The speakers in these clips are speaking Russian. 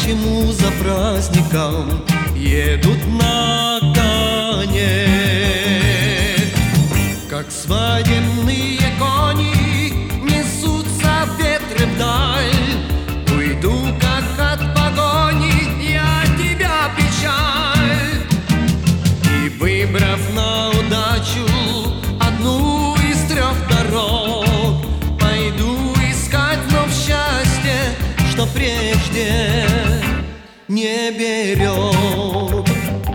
Почему за праздником едут на коне, как свадебные кони несутся ветры вдаль? Уйду, как от погони, я тебя печаль. И выбрав на удачу одну из трех дорог, пойду искать вновь счастье, что прежде не берег.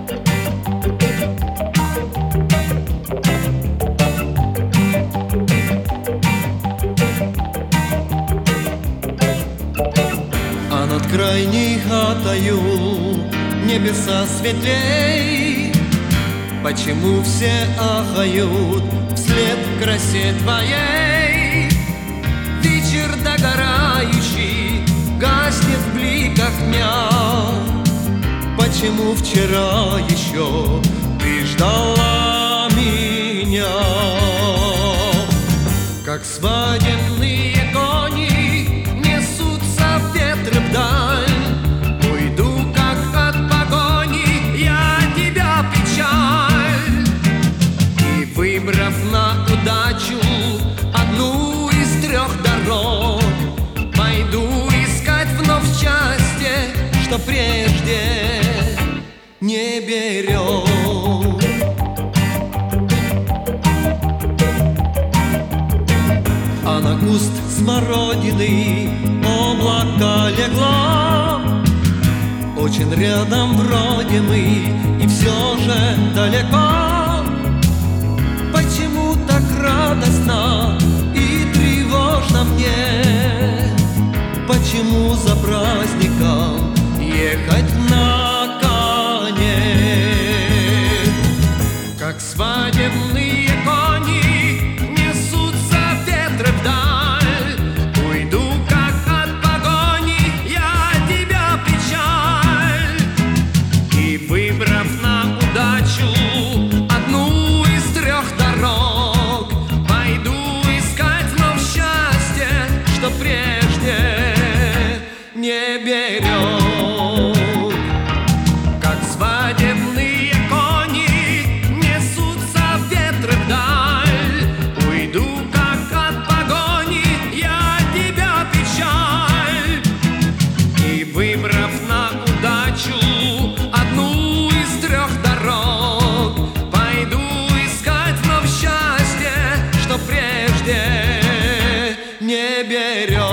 А над крайней хатою небеса светлей. Почему все ахают вслед красе твоей? Вечер догорающий гаснет в бликах дня. Почему вчера еще ты ждала меня? Как свадебные кони несутся ветры вдаль. Уйду, как от погони, я тебя печаль. И выбрав на удачу одну из трех дорог, пойду искать вновь счастье, что прежде не берег. А на куст смородины облако легло. Очень рядом вроде мы, и все же далеко. Почему так радостно и тревожно мне? Почему за праздником ехать на коне? Как свадебные кони несутся ветры вдаль. Уйду, как от погони, я тебя печаль. И выбрав на удачу одну из трех дорог, пойду искать вновь счастье, что прежде не берег. Как свадебные кони несутся ветры вдаль. Уйду, как от погони, я тебя печаль. И выбрав на удачу одну из трех дорог, пойду искать вновь счастье, что прежде не берег.